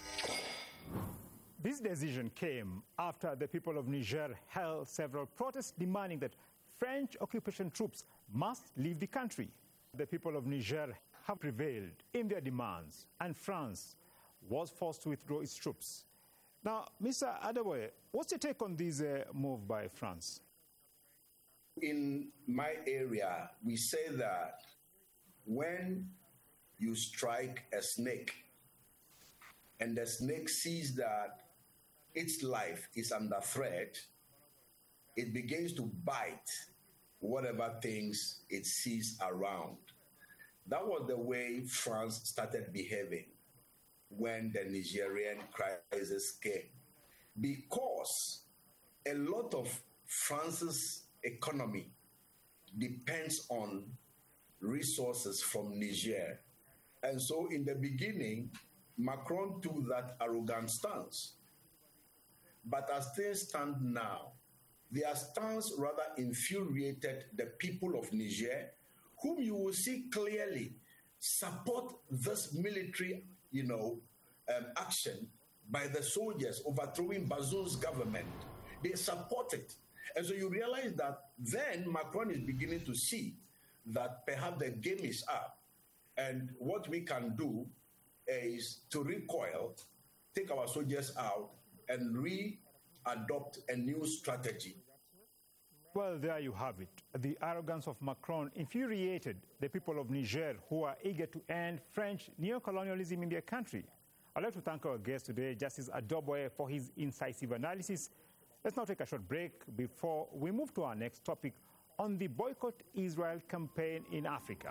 This decision came after the people of Niger held several protests demanding that French occupation troops must leave the country. The people of Niger have prevailed in their demands, and France was forced to withdraw its troops. Now, Mister Adeboye, what's your take on this uh, move by France? In my area, we say that when you strike a snake and the snake sees that its life is under threat, it begins to bite whatever things it sees around. That was the way France started behaving when the Nigerian crisis came, because a lot of France's economy depends on resources from Niger. And so in the beginning, Macron took that arrogant stance. But as things stand now, their stance rather infuriated the people of Niger, whom you will see clearly support this military, you know, um, action by the soldiers overthrowing Bazoum's government. They support it. And so you realize that then Macron is beginning to see that perhaps the game is up. And what we can do is to recoil, take our soldiers out, and re-adopt a new strategy. Well, there you have it. The arrogance of Macron infuriated the people of Niger, who are eager to end French neocolonialism in their country. I'd like to thank our guest today, Justice Adeboye, for his incisive analysis. Let's now take a short break before we move to our next topic on the Boycott Israel campaign in Africa.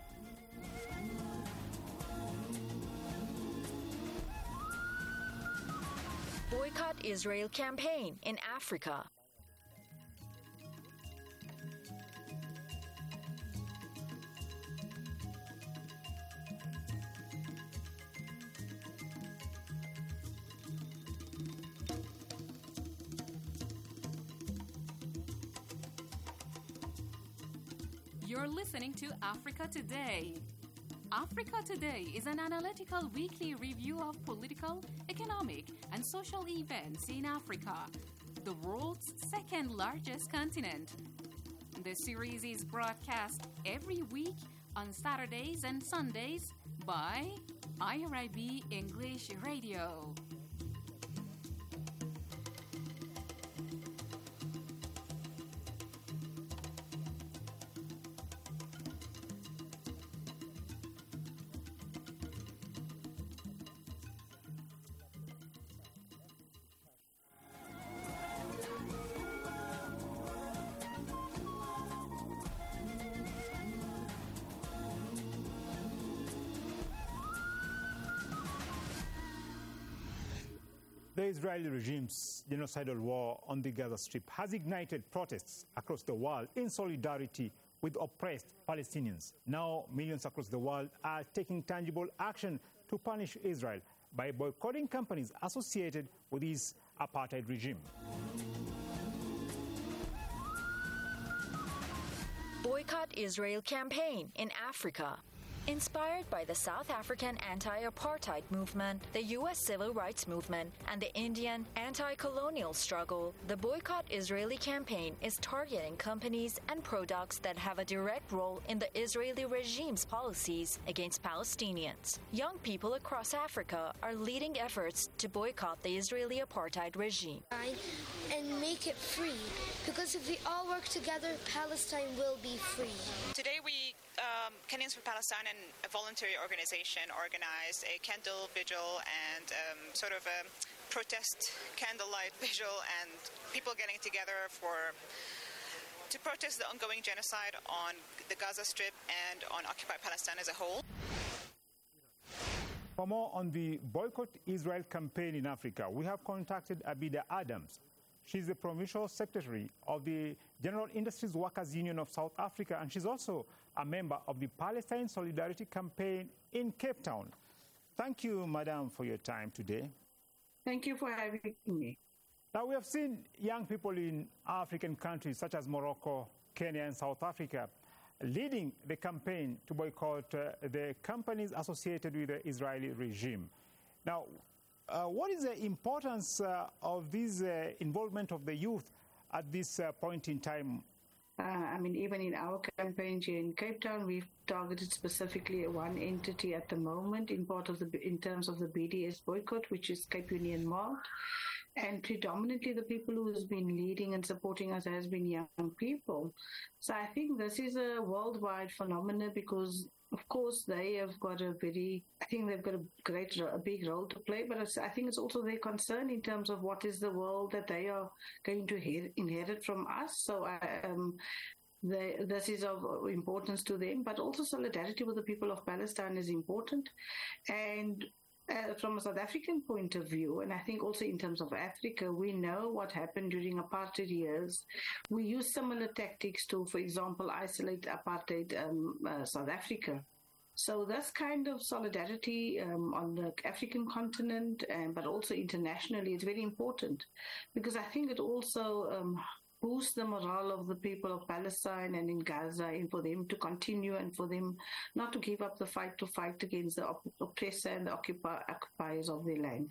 Boycott Israel campaign in Africa. You're listening to Africa Today. Africa Today is an analytical weekly review of political, economic, and social events in Africa, the world's second largest continent. The series is broadcast every week on Saturdays and Sundays by I R I B English Radio. The Israeli regime's genocidal war on the Gaza Strip has ignited protests across the world in solidarity with oppressed Palestinians. Now, millions across the world are taking tangible action to punish Israel by boycotting companies associated with his apartheid regime. Boycott Israel campaign in Africa. Inspired by the South African anti-apartheid movement, the U S civil rights movement, and the Indian anti-colonial struggle, the Boycott Israeli campaign is targeting companies and products that have a direct role in the Israeli regime's policies against Palestinians. Young people across Africa are leading efforts to boycott the Israeli apartheid regime. And make it free, because if we all work together, Palestine will be free. Today we, um, Kenyans for Palestine, and a voluntary organization, organized a candle vigil and um, sort of a protest candlelight vigil, and people getting together for to protest the ongoing genocide on the Gaza Strip and on occupied Palestine as a whole. For more on the Boycott Israel campaign in Africa, we have contacted Abida Adams. She's the Provincial Secretary of the General Industries Workers Union of South Africa, and she's also a member of the Palestine Solidarity Campaign in Cape Town. Thank you, Madam, for your time today. Thank you for having me. Now, we have seen young people in African countries such as Morocco, Kenya, and South Africa leading the campaign to boycott uh, the companies associated with the Israeli regime. Now, uh, what is the importance uh, of this uh, involvement of the youth at this uh, point in time? Uh, I mean, even in our campaign here in Cape Town, we've targeted specifically one entity at the moment in part of the in terms of the B D S boycott, which is Cape Union Mart. And predominantly the people who has been leading and supporting us has been young people. So I think this is a worldwide phenomenon because, of course, they have got a very, I think they've got a great, a big role to play, but it's, I think it's also their concern in terms of what is the world that they are going to inherit, inherit from us. So I, um, They, this is of importance to them, but also solidarity with the people of Palestine is important. And uh, from a South African point of view, and I think also in terms of Africa, we know what happened during apartheid years. We use similar tactics to, for example, isolate apartheid um, uh, South Africa. So this kind of solidarity um, on the African continent, and but also internationally, is very important because I think it also um, boost the morale of the people of Palestine and in Gaza, and for them to continue and for them not to give up the fight to fight against the op- oppressor and the occupi- occupiers of their land.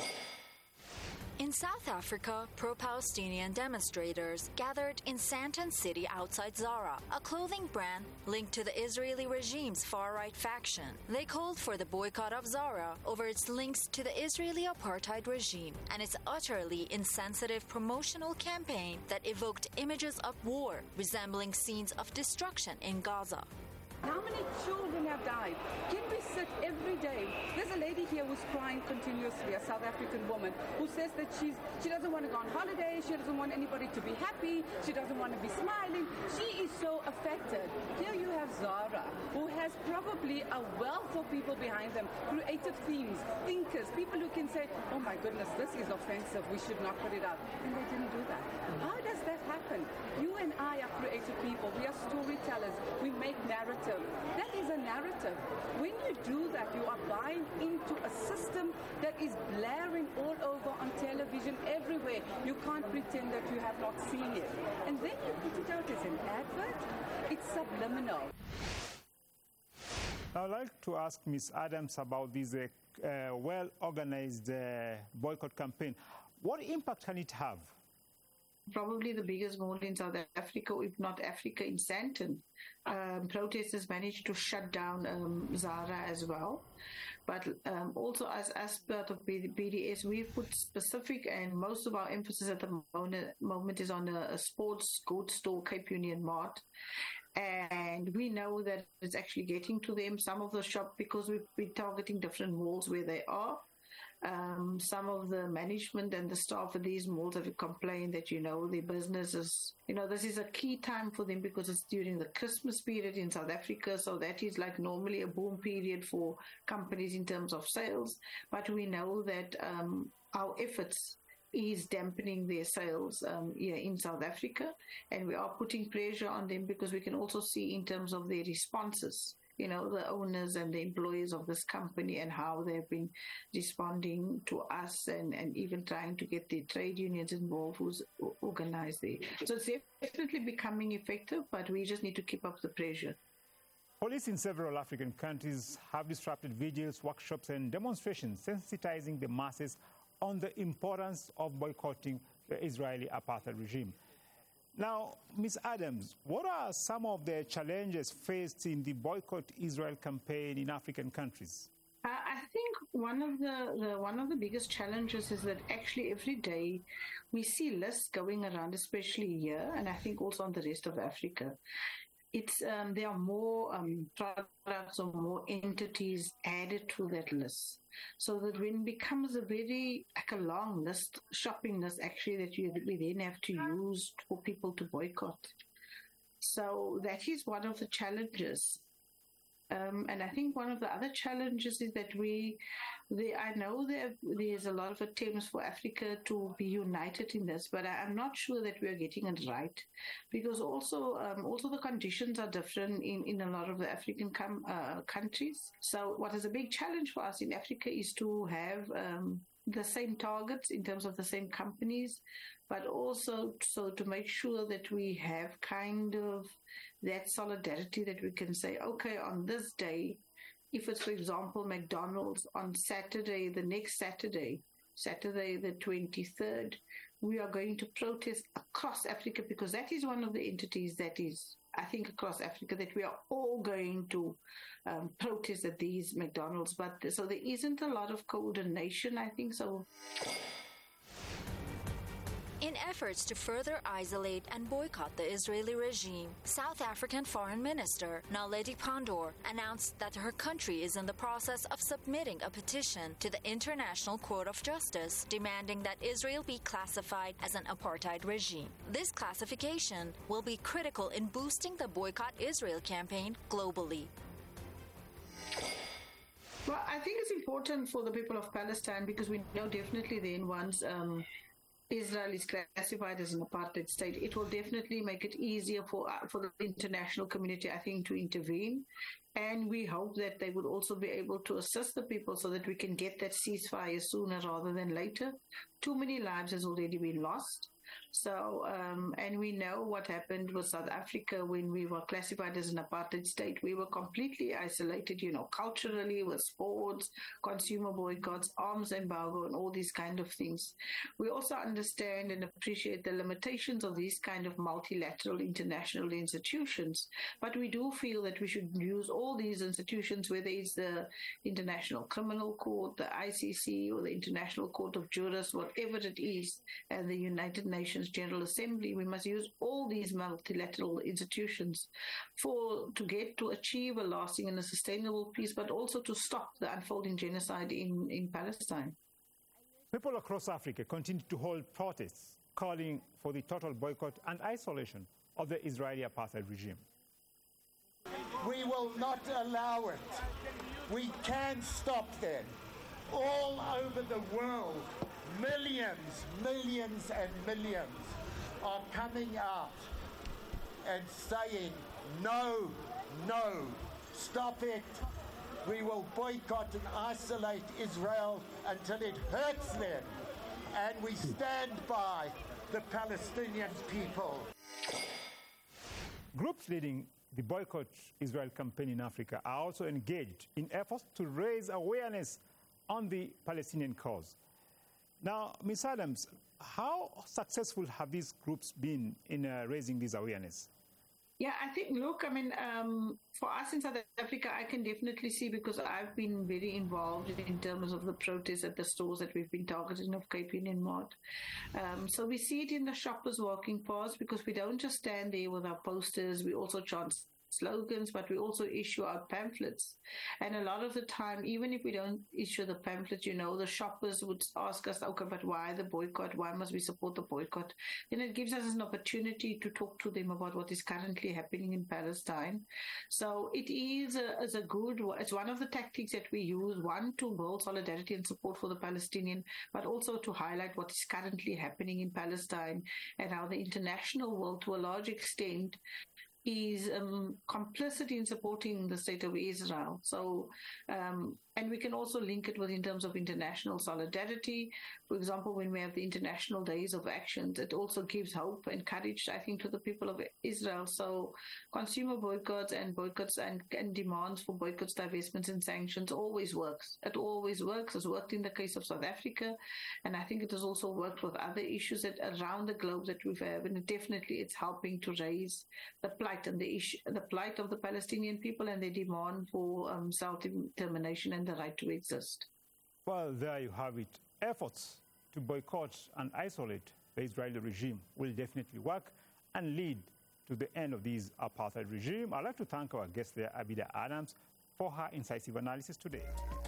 In South Africa, pro-Palestinian demonstrators gathered in Sandton City outside Zara, a clothing brand linked to the Israeli regime's far-right faction. They called for the boycott of Zara over its links to the Israeli apartheid regime and its utterly insensitive promotional campaign that evoked images of war resembling scenes of destruction in Gaza. How many children have died? Can we sit every day? There's a lady here who's crying continuously, a South African woman, who says that she's she doesn't want to go on holiday, she doesn't want anybody to be happy, she doesn't want to be smiling. She is so affected. Here you have Zara, who has probably a wealth of people behind them, creative teams, thinkers, people who can say, oh my goodness, this is offensive, we should not put it out. And they didn't do that. How does that happen? You and I are creative people. We are storytellers. We make narrative. That is a narrative. When you do that, you are buying into a system that is blaring all over on television everywhere. You can't pretend that you have not seen it. And then you put it out as an advert. It's subliminal. I'd like to ask Miz Adams about this uh, uh, well-organized uh, boycott campaign. What impact can it have? Probably the biggest mall in South Africa, if not Africa, in Sandton. Um, protesters managed to shut down um, Zara as well. But um, also as, as part of B D S, we've put specific, and most of our emphasis at the moment is on a, a sports goods store, Cape Union Mart. And we know that it's actually getting to them. Some of the shop, because we've been targeting different malls where they are, Um, some of the management and the staff of these malls have complained that, you know, the businesses, you know, this is a key time for them because it's during the Christmas period in South Africa. So that is like normally a boom period for companies in terms of sales. But we know that um, our efforts is dampening their sales um, yeah, in South Africa. And we are putting pressure on them because we can also see in terms of their responses, you know, the owners and the employees of this company and how they've been responding to us and, and even trying to get the trade unions involved who's organized there. So it's definitely becoming effective, but we just need to keep up the pressure. Police in several African countries have disrupted vigils, workshops and demonstrations, sensitizing the masses on the importance of boycotting the Israeli apartheid regime. Now, Miz Adams, what are some of the challenges faced in the Boycott Israel campaign in African countries? Uh, I think one of the, the one of the biggest challenges is that actually every day we see lists going around, especially here, and I think also on the rest of Africa. It's um, there are more um, products or more entities added to that list, so that when it becomes a very like a long list, shopping list, actually that you we then have to use for people to boycott. So that is one of the challenges. Um, and I think one of the other challenges is that we, the, I know there, there's a lot of attempts for Africa to be united in this, but I, I'm not sure that we are getting it right, because also um, also the conditions are different in, in a lot of the African com- uh, countries. So what is a big challenge for us in Africa is to have um, the same targets in terms of the same companies, but also so to make sure that we have kind of that solidarity that we can say, okay, on this day, if it's, for example, McDonald's on Saturday, the next Saturday, Saturday the twenty-third, we are going to protest across Africa, because that is one of the entities that is, I think, across Africa, that we are all going to um, protest at these McDonald's. But so there isn't a lot of coordination, I think so. In efforts to further isolate and boycott the Israeli regime, South African Foreign Minister Naledi Pandor announced that her country is in the process of submitting a petition to the International Court of Justice demanding that Israel be classified as an apartheid regime. This classification will be critical in boosting the Boycott Israel campaign globally. Well, I think it's important for the people of Palestine, because we know definitely then once um, Israel is classified as an apartheid state, it will definitely make it easier for uh, for the international community, I think, to intervene. And we hope that they would also be able to assist the people so that we can get that ceasefire sooner rather than later. Too many lives has already been lost. So, um, and we know what happened with South Africa when we were classified as an apartheid state. We were completely isolated, you know, culturally, with sports, consumer boycotts, arms embargo, and all these kind of things. We also understand and appreciate the limitations of these kind of multilateral international institutions. But we do feel that we should use all these institutions, whether it's the International Criminal Court, the I C C, or the International Court of Justice, whatever it is, and the United Nations Nations General Assembly. We must use all these multilateral institutions for to get to achieve a lasting and a sustainable peace, but also to stop the unfolding genocide in, in Palestine. People across Africa continue to hold protests calling for the total boycott and isolation of the Israeli apartheid regime. We will not allow it. We can stop them. All over the world, millions, millions and millions are coming out and saying, no, no, stop it. We will boycott and isolate Israel until it hurts them. And we stand by the Palestinian people. Groups leading the Boycott Israel campaign in Africa are also engaged in efforts to raise awareness on the Palestinian cause. Now, Miz Adams, how successful have these groups been in uh, raising this awareness? Yeah, I think, look, I mean, um, for us in South Africa, I can definitely see, because I've been very involved in terms of the protests at the stores that we've been targeting of Cape Union Mart. Um, so we see it in the shoppers walking past, because we don't just stand there with our posters, we also chant slogans, but we also issue out pamphlets. And a lot of the time, even if we don't issue the pamphlets, you know, the shoppers would ask us, okay, but why the boycott? Why must we support the boycott? Then it gives us an opportunity to talk to them about what is currently happening in Palestine. So it is a, is a good, it's one of the tactics that we use, one, to build solidarity and support for the Palestinian, but also to highlight what is currently happening in Palestine and how the international world, to a large extent, is um, complicit in supporting the state of Israel. So, um, and we can also link it with in terms of international solidarity. For example, when we have the International Days of Actions, it also gives hope and courage, I think, to the people of Israel. So consumer boycotts and boycotts and, and demands for boycotts, divestments and sanctions always works. It always works. It's worked in the case of South Africa, and I think it has also worked with other issues that around the globe that we've had, and definitely it's helping to raise the plight and the issue, the plight of the Palestinian people and their demand for um, self-determination and the right to exist. Well, there you have it. Efforts to boycott and isolate the Israeli regime will definitely work and lead to the end of this apartheid regime. I'd like to thank our guest there, Abida Adams, for her incisive analysis today.